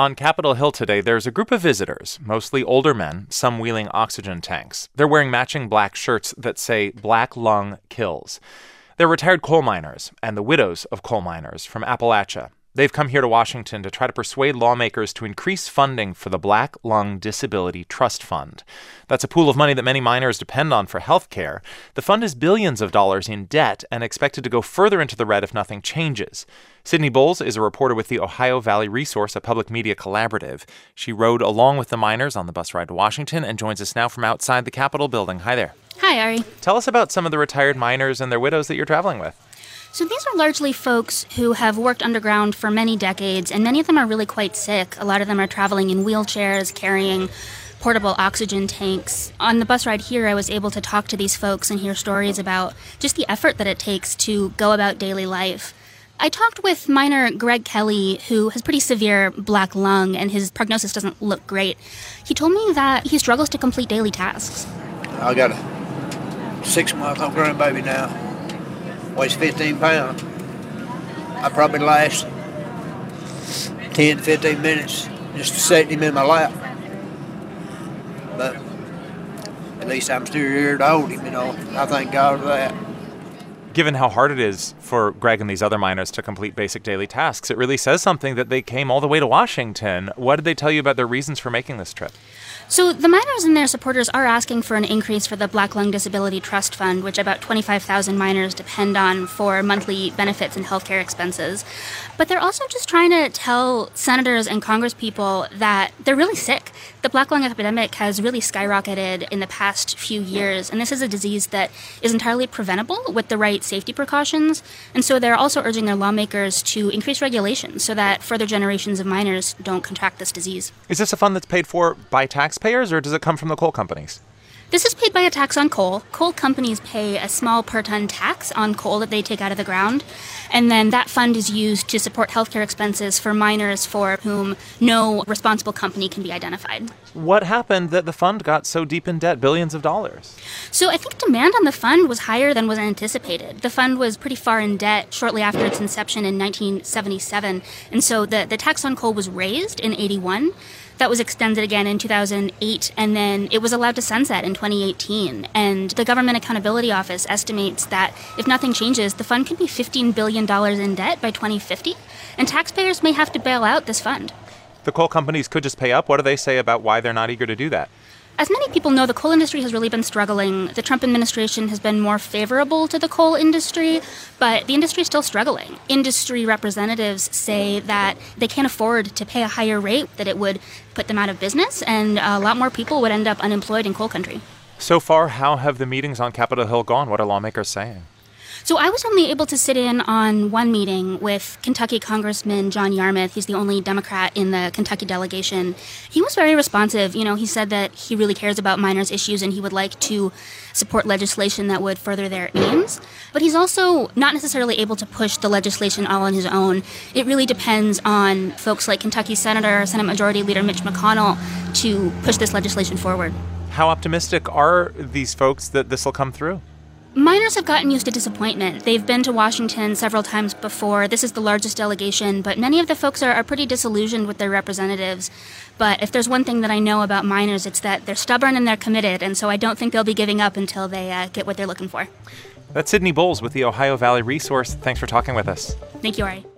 On Capitol Hill today, there's a group of visitors, mostly older men, some wheeling oxygen tanks. They're wearing matching black shirts that say "Black Lung Kills." They're retired coal miners and the widows of coal miners from Appalachia. They've come here to Washington to try to persuade lawmakers to increase funding for the Black Lung Disability Trust Fund. That's a pool of money that many miners depend on for health care. The fund is billions of dollars in debt and expected to go further into the red if nothing changes. Sydney Bowles is a reporter with the Ohio Valley Resource, a public media collaborative. She rode along with the miners on the bus ride to Washington and joins us now from outside the Capitol building. Hi there. Hi, Ari. Tell us about some of the retired miners and their widows that you're traveling with. So these are largely folks who have worked underground for many decades, and many of them are really quite sick. A lot of them are traveling in wheelchairs, carrying portable oxygen tanks. On the bus ride here, I was able to talk to these folks and hear stories about just the effort that it takes to go about daily life. I talked with miner Greg Kelly, who has pretty severe black lung, and his prognosis doesn't look great. He told me that he struggles to complete daily tasks. I got a 6-month-old grandbaby now. Weighs 15 pounds. I probably last 10 to 15 minutes just setting him in my lap. But at least I'm still here to hold him, I thank God for that. Given how hard it is for Greg and these other miners to complete basic daily tasks, it really says something that they came all the way to Washington. What did they tell you about their reasons for making this trip? So the miners and their supporters are asking for an increase for the Black Lung Disability Trust Fund, which about 25,000 miners depend on for monthly benefits and healthcare expenses. But they're also just trying to tell senators and congresspeople that they're really sick. The black lung epidemic has really skyrocketed in the past few years, and this is a disease that is entirely preventable with the right safety precautions. And so they're also urging their lawmakers to increase regulations so that further generations of miners don't contract this disease. Is this a fund that's paid for by taxpayers, or does it come from the coal companies? This is paid by a tax on coal. Coal companies pay a small per-ton tax on coal that they take out of the ground, and then that fund is used to support healthcare expenses for miners for whom no responsible company can be identified. What happened that the fund got so deep in debt, billions of dollars? So I think demand on the fund was higher than was anticipated. The fund was pretty far in debt shortly after its inception in 1977, and so the tax on coal was raised in 81. That was extended again in 2008, and then it was allowed to sunset in 2018. And the Government Accountability Office estimates that if nothing changes, the fund could be $15 billion in debt by 2050, and taxpayers may have to bail out this fund. The coal companies could just pay up. What do they say about why they're not eager to do that? As many people know, the coal industry has really been struggling. The Trump administration has been more favorable to the coal industry, but the industry is still struggling. Industry representatives say that they can't afford to pay a higher rate, that it would put them out of business, and a lot more people would end up unemployed in coal country. So far, how have the meetings on Capitol Hill gone? What are lawmakers saying? So I was only able to sit in on one meeting with Kentucky Congressman John Yarmuth. He's the only Democrat in the Kentucky delegation. He was very responsive. He said that he really cares about miners' issues and he would like to support legislation that would further their aims. But he's also not necessarily able to push the legislation all on his own. It really depends on folks like Kentucky Senate Majority Leader Mitch McConnell to push this legislation forward. How optimistic are these folks that this will come through? Miners have gotten used to disappointment. They've been to Washington several times before. This is the largest delegation, but many of the folks are pretty disillusioned with their representatives. But if there's one thing that I know about miners, it's that they're stubborn and they're committed, and so I don't think they'll be giving up until they get what they're looking for. That's Sydney Bowles with the Ohio Valley Resource. Thanks for talking with us. Thank you, Ari.